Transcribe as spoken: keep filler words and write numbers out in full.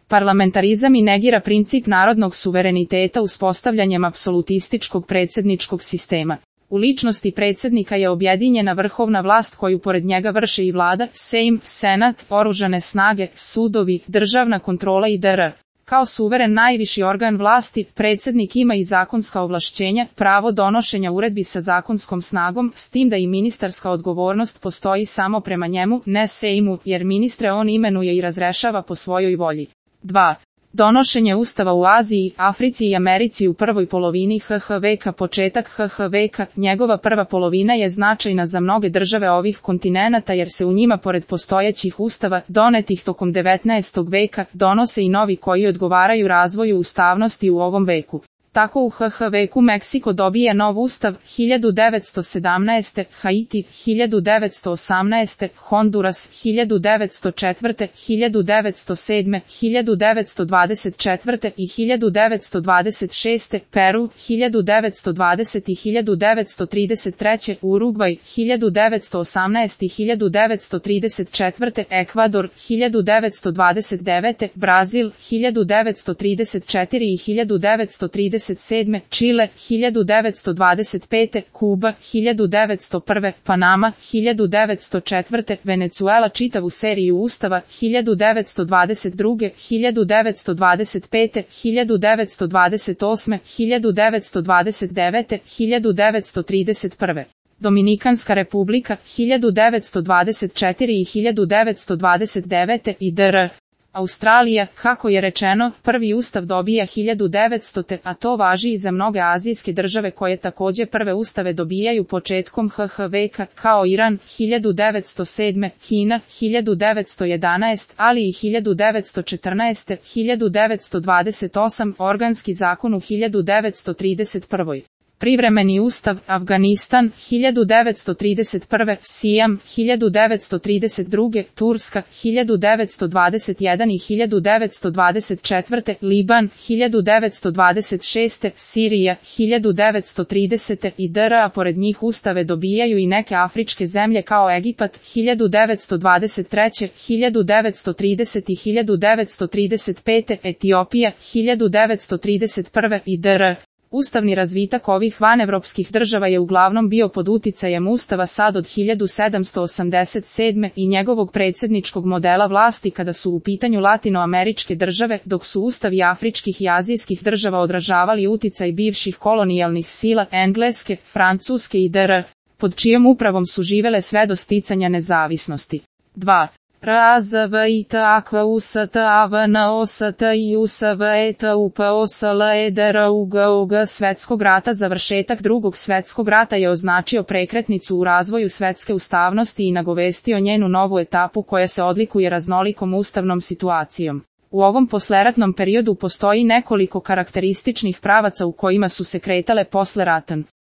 Parlamentarizam i negira princip narodnog suvereniteta uspostavljanjem apsolutističkog predsjedničkog sistema. U ličnosti predsjednika je objedinjena vrhovna vlast koju pored njega vrše i vlada, Sejm, Senat, oružane snage, sudovi, državna kontrola i dr. Kao suveren najviši organ vlasti, predsjednik ima i zakonska ovlašćenja, pravo donošenja uredbi sa zakonskom snagom, s tim da i ministarska odgovornost postoji samo prema njemu, ne Sejmu, jer ministre on imenuje i razrešava po svojoj volji. dva. Donošenje ustava u Aziji, Africi i Americi u prvoj polovini ha ha veka. Početak ha ha veka, njegova prva polovina je značajna za mnoge države ovih kontinenata jer se u njima pored postojećih ustava, donetih tokom devetnaestog veka, donose i novi koji odgovaraju razvoju ustavnosti u ovom veku. Tako u ha ha veku Meksiko dobije nov ustav, hiljadu devetsto sedamnaeste. Haiti, hiljadu devetsto osamnaeste. Honduras, hiljadu devetsto četvrte. hiljadu devetsto sedme. hiljadu devetsto dvadeset četvrte. i hiljadu devetsto dvadeset šeste. Peru, hiljadu devetsto dvadesete. i hiljadu devetsto trideset treće. Urugvaj, hiljadu devetsto osamnaeste. i hiljadu devetsto trideset četvrte. Ekvador, hiljadu devetsto dvadeset devete. Brazil, hiljadu devetsto trideset četvrte. i hiljadu devetsto trideset sedme. Čile, hiljadu devetsto dvadeset pete. Kuba, hiljadu devetsto prve. Panama, hiljadu devetsto četvrte. Venecuela čitavu seriju ustava, hiljadu devetsto dvadeset druge. hiljadu devetsto dvadeset pete. hiljadu devetsto dvadeset osme. hiljadu devetsto dvadeset devete. hiljadu devetsto trideset prve. Dominikanska republika, hiljadu devetsto dvadeset četvrte. i hiljadu devetsto dvadeset devete. i dr. Australija, kako je rečeno, prvi ustav dobija hiljadu devetstote. a to važi i za mnoge azijske države koje također prve ustave dobijaju početkom ha ha veka, kao Iran, hiljadu devetsto sedme. Kina, hiljadu devetsto jedanaeste. ali i hiljadu devetsto četrnaeste. hiljadu devetsto dvadeset osme. Organski zakon u hiljadu devetsto trideset prve. Privremeni ustav, Afganistan, hiljadu devetsto trideset prve. Sijam, hiljadu devetsto trideset druge. Turska, hiljadu devetsto dvadeset jedan. i hiljadu devetsto dvadeset četvrte. Liban, hiljadu devetsto dvadeset šeste. Sirija, hiljadu devetsto tridesete. i dr. a pored njih ustave dobijaju i neke afričke zemlje kao Egipat, hiljadu devetsto dvadeset treće. hiljadu devetsto tridesete. i hiljadu devetsto trideset pete. Etiopija, hiljadu devetsto trideset prve. i dr. Ustavni razvitak ovih vanevropskih država je uglavnom bio pod uticajem ustava sad od hiljadu sedamsto osamdeset sedme. i njegovog predsjedničkog modela vlasti kada su u pitanju latinoameričke države, dok su ustavi afričkih i azijskih država odražavali uticaj bivših kolonijalnih sila, Engleske, Francuske i dr. pod čijom upravom su živele sve do sticanja nezavisnosti. dva. RazvitavnostavnostivusavetausavetaupOslEDRUGUG Svetskog rata. Završetak drugog svjetskog rata je označio prekretnicu u razvoju svetske ustavnosti i nagovestio njenu novu etapu koja se odlikuje raznolikom ustavnom situacijom. U ovom posleratnom periodu postoji nekoliko karakterističnih pravaca u kojima su se kretale posle rata.